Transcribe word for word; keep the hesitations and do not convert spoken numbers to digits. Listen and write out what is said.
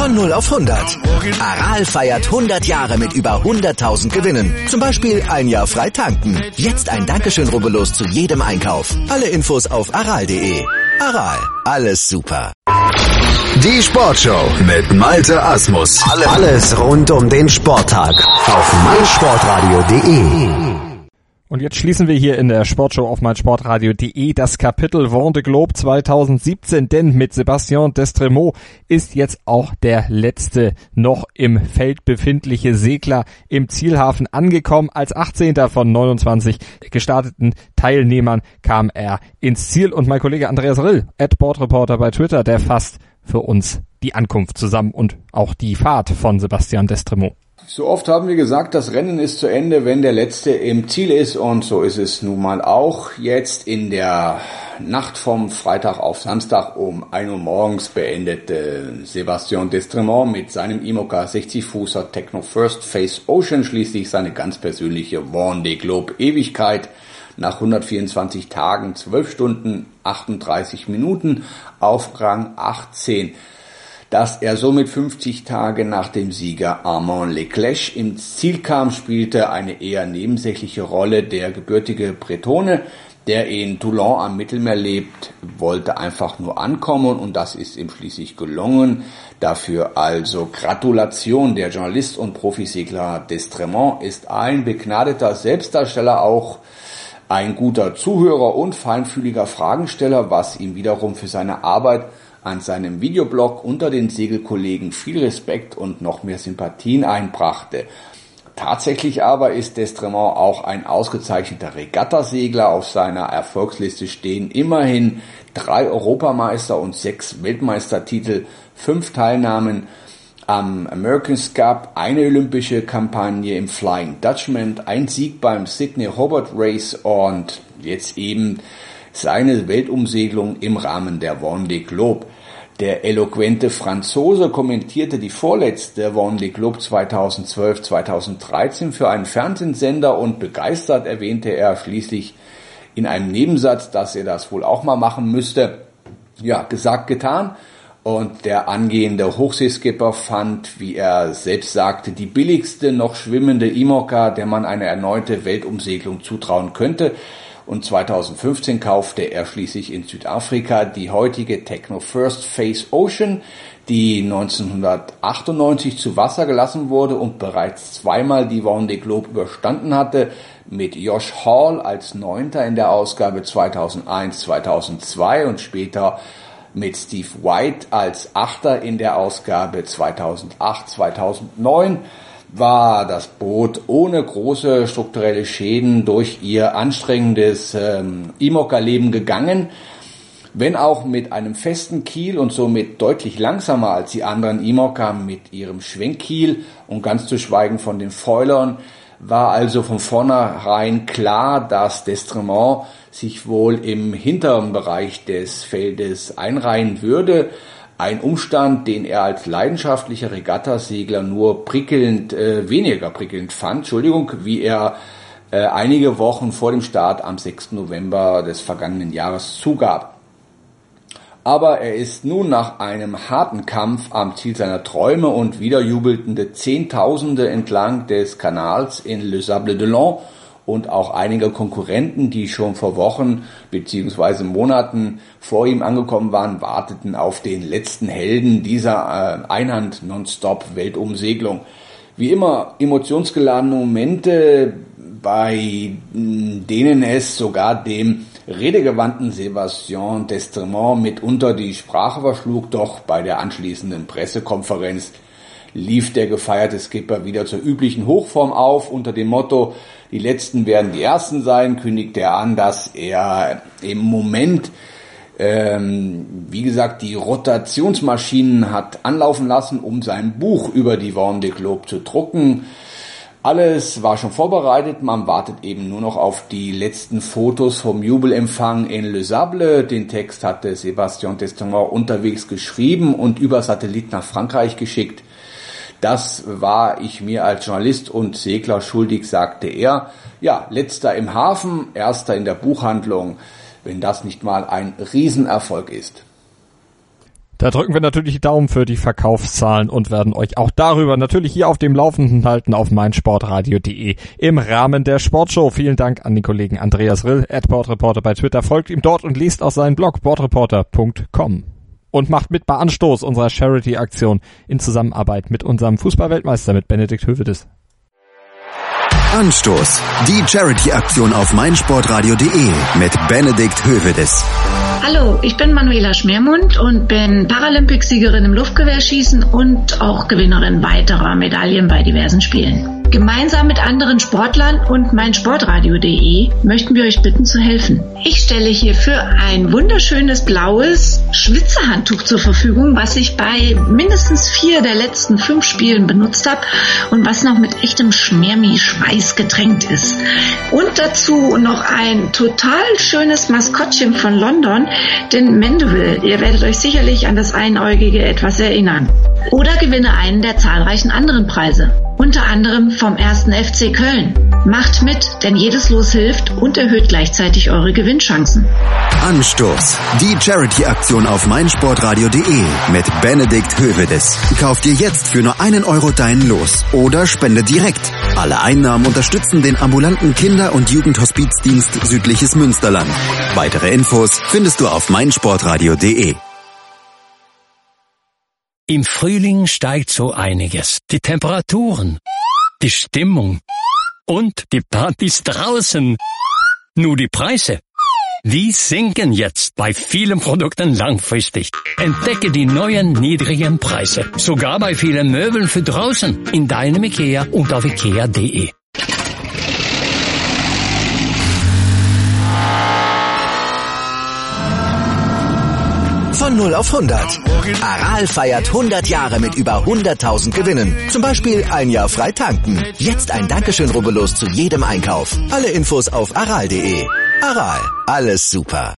Von null auf hundert. Aral feiert hundert Jahre mit über hunderttausend Gewinnen. Zum Beispiel ein Jahr frei tanken. Jetzt ein Dankeschön, rubbellos zu jedem Einkauf. Alle Infos auf aral punkt de. Aral, alles super. Die Sportshow mit Malte Asmus. Alles rund um den Sporttag auf meinsportradio punkt de. Und jetzt schließen wir hier in der Sportshow auf meinsportradio punkt de das Kapitel Vendée Globe zwanzig siebzehn, denn mit Sébastien Destremaux ist jetzt auch der letzte noch im Feld befindliche Segler im Zielhafen angekommen. Als achtzehnter von neunundzwanzig gestarteten Teilnehmern kam er ins Ziel und mein Kollege Andreas Rill, at Boardreporter bei Twitter, der fasst für uns die Ankunft zusammen und auch die Fahrt von Sébastien Destremaux. So oft haben wir gesagt, das Rennen ist zu Ende, wenn der Letzte im Ziel ist, und so ist es nun mal auch. Jetzt in der Nacht vom Freitag auf Samstag um ein Uhr morgens beendete Sébastien Destremaux mit seinem IMOCA sechzig Fußer Techno First Face Ocean schließlich seine ganz persönliche Vendée Globe Ewigkeit nach hundertvierundzwanzig Tagen, zwölf Stunden, achtunddreißig Minuten auf Rang achtzehn. Dass er somit fünfzig Tage nach dem Sieger Armand Leclerc ins Ziel kam, spielte eine eher nebensächliche Rolle. Der gebürtige Bretone, der in Toulon am Mittelmeer lebt, wollte einfach nur ankommen und das ist ihm schließlich gelungen. Dafür also Gratulation. Der Journalist und Profisegler Destremaux ist ein begnadeter Selbstdarsteller, auch ein guter Zuhörer und feinfühliger Fragensteller, was ihm wiederum für seine Arbeit an seinem Videoblog unter den Segelkollegen viel Respekt und noch mehr Sympathien einbrachte. Tatsächlich aber ist Destremaux auch ein ausgezeichneter Regattasegler. Auf seiner Erfolgsliste stehen immerhin drei Europameister und sechs Weltmeistertitel, fünf Teilnahmen am America's Cup, eine olympische Kampagne im Flying Dutchman, ein Sieg beim Sydney Hobart Race und jetzt eben seine Weltumsegelung im Rahmen der Vendée Globe. Der eloquente Franzose kommentierte die vorletzte Vendée Globe zweitausendzwölf zweitausenddreizehn für einen Fernsehsender und begeistert erwähnte er schließlich in einem Nebensatz, dass er das wohl auch mal machen müsste. Ja, gesagt, getan. Und der angehende Hochseeskipper fand, wie er selbst sagte, die billigste noch schwimmende IMOCA, der man eine erneute Weltumsegelung zutrauen könnte. Und zweitausendfünfzehn kaufte er schließlich in Südafrika die heutige Techno First Face Ocean, die neunzehnhundertachtundneunzig zu Wasser gelassen wurde und bereits zweimal die Vendée Globe überstanden hatte, mit Josh Hall als Neunter in der Ausgabe zweitausendeins zweitausendzwei und später mit Steve White als Achter in der Ausgabe zweitausendacht zweitausendneun. War das Boot ohne große strukturelle Schäden durch ihr anstrengendes ähm, IMOCA-Leben gegangen, wenn auch mit einem festen Kiel und somit deutlich langsamer als die anderen IMOCA mit ihrem Schwenkkiel und ganz zu schweigen von den Foilern, war also von vornherein klar, dass Destremaux sich wohl im hinteren Bereich des Feldes einreihen würde. Ein Umstand, den er als leidenschaftlicher Regattasegler nur prickelnd, äh, weniger prickelnd fand, Entschuldigung, wie er äh, einige Wochen vor dem Start am sechsten November des vergangenen Jahres zugab. Aber er ist nun nach einem harten Kampf am Ziel seiner Träume und wieder jubelnde Zehntausende entlang des Kanals in Les Sables d'Olonne und auch einige Konkurrenten, die schon vor Wochen bzw. Monaten vor ihm angekommen waren, warteten auf den letzten Helden dieser äh, Einhand-Nonstop-Weltumsegelung. Wie immer emotionsgeladene Momente, bei denen es sogar dem redegewandten Sébastien Destremaux mitunter die Sprache verschlug, doch bei der anschließenden Pressekonferenz lief der gefeierte Skipper wieder zur üblichen Hochform auf. Unter dem Motto, die Letzten werden die Ersten sein, kündigte er an, dass er im Moment, ähm, wie gesagt, die Rotationsmaschinen hat anlaufen lassen, um sein Buch über die Vendée Globe zu drucken. Alles war schon vorbereitet, man wartet eben nur noch auf die letzten Fotos vom Jubelempfang in Les Sables. Den Text hatte Sébastien Destremaux unterwegs geschrieben und über Satellit nach Frankreich geschickt. Das war ich mir als Journalist und Segler schuldig, sagte er. Ja, letzter im Hafen, erster in der Buchhandlung, wenn das nicht mal ein Riesenerfolg ist. Da drücken wir natürlich die Daumen für die Verkaufszahlen und werden euch auch darüber natürlich hier auf dem Laufenden halten auf meinsportradio punkt de im Rahmen der Sportshow. Vielen Dank an den Kollegen Andreas Rill, at Sportreporter bei Twitter. Folgt ihm dort und liest auch seinen Blog sportreporter punkt com. Und macht mit bei Anstoß unserer Charity-Aktion in Zusammenarbeit mit unserem Fußball-Weltmeister, mit Benedikt Hövedes. Anstoß, die Charity-Aktion auf meinsportradio punkt de mit Benedikt Hövedes. Hallo, ich bin Manuela Schmermund und bin Paralympicsiegerin im Luftgewehrschießen und auch Gewinnerin weiterer Medaillen bei diversen Spielen. Gemeinsam mit anderen Sportlern und meinsportradio punkt de möchten wir euch bitten zu helfen. Ich stelle hierfür ein wunderschönes blaues Schwitzerhandtuch zur Verfügung, was ich bei mindestens vier der letzten fünf Spielen benutzt habe und was noch mit echtem Schmermi-Schweiß getränkt ist. Und dazu noch ein total schönes Maskottchen von London, den Mandeville. Ihr werdet euch sicherlich an das Einäugige etwas erinnern. Oder gewinne einen der zahlreichen anderen Preise. Unter anderem vom ersten F C Köln. Macht mit, denn jedes Los hilft und erhöht gleichzeitig eure Gewinnchancen. Anstoß, die Charity-Aktion auf meinsportradio punkt de mit Benedikt Hövedes. Kauf dir jetzt für nur einen Euro dein Los oder spende direkt. Alle Einnahmen unterstützen den ambulanten Kinder- und Jugendhospizdienst Südliches Münsterland. Weitere Infos findest du auf meinsportradio punkt de. Im Frühling steigt so einiges. Die Temperaturen, die Stimmung und die Partys draußen. Nur die Preise, die sinken jetzt bei vielen Produkten langfristig. Entdecke die neuen niedrigen Preise, sogar bei vielen Möbeln für draußen, in deinem Ikea und auf ikea punkt de. Von null auf hundert. Aral feiert hundert Jahre mit über hunderttausend Gewinnen. Zum Beispiel ein Jahr frei tanken. Jetzt ein Dankeschön, rubbellos zu jedem Einkauf. Alle Infos auf aral punkt de. Aral, alles super.